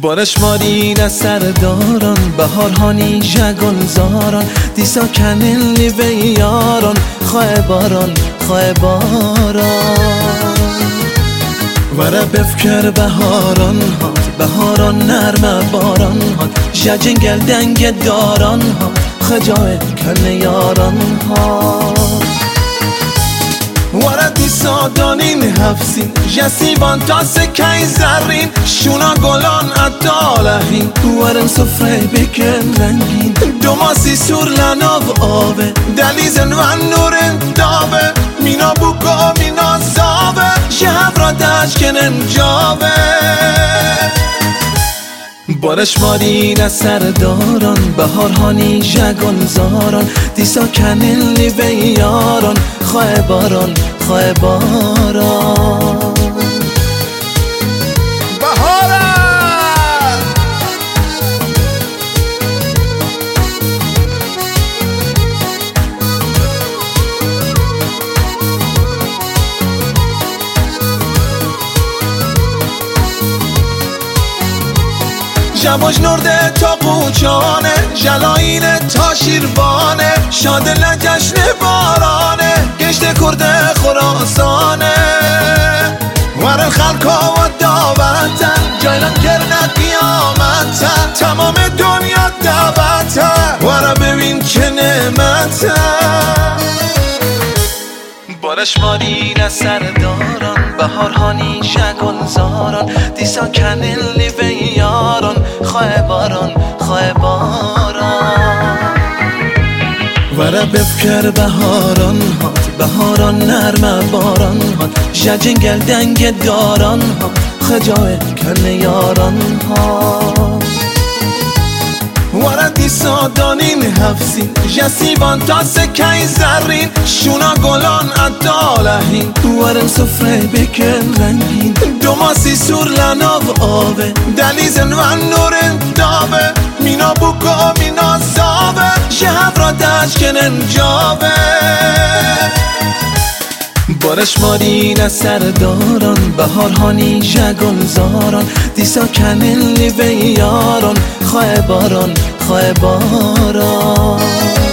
بارش مارین سرداران بهارهانی جگلزاران دیسا کنن لیوه یاران خواه باران وره بفکر بهاران هات بهاران نرمه باران هات جنگل دنگ داران هات خجای کل یاران هات وره دیسا دانین هفسین جسیبان تا سکای زرین شونا گلان اتالهین ورن سفره بکن رنگین دوماسی سور لناو آوه دلیزن و نورن داوه مینا بوکا مینا زاوه شهب را دشکنن جاوه بارش مارین سرداران بهارهانی جگلزاران دیسا کنن لیوه یاران خواه باران جواج نرده تا قوچانه جلاین تا شیروانه شادل جشن بارانه گشت کرده خراسانه ور خلقا و دعوتن جایلان کرنه قیامتن تمام دنیا دعوتن ور ببین چه نعمتن بارش مارین سرداران بهارهانی جگلزاران دیسا کنن لیوه یاران خواه باران وره بفکر بهاران هات بهاران نرمه باران هات جنگل دنگ داران هات خجای کل یاران هات وره دیسا دانین هفسین جسیبان تا سکای زرین شونا گلان اتالهین ورن سفره بکن رنگین دوماسی سور لناو آوه دلیزن و نورن داوه مینا بوکا مینا زاوه شهب را دشکنن جاوه بارش مارین سرداران بهارهانی جگلزاران دیسا کنن لیوه یاران خواه باران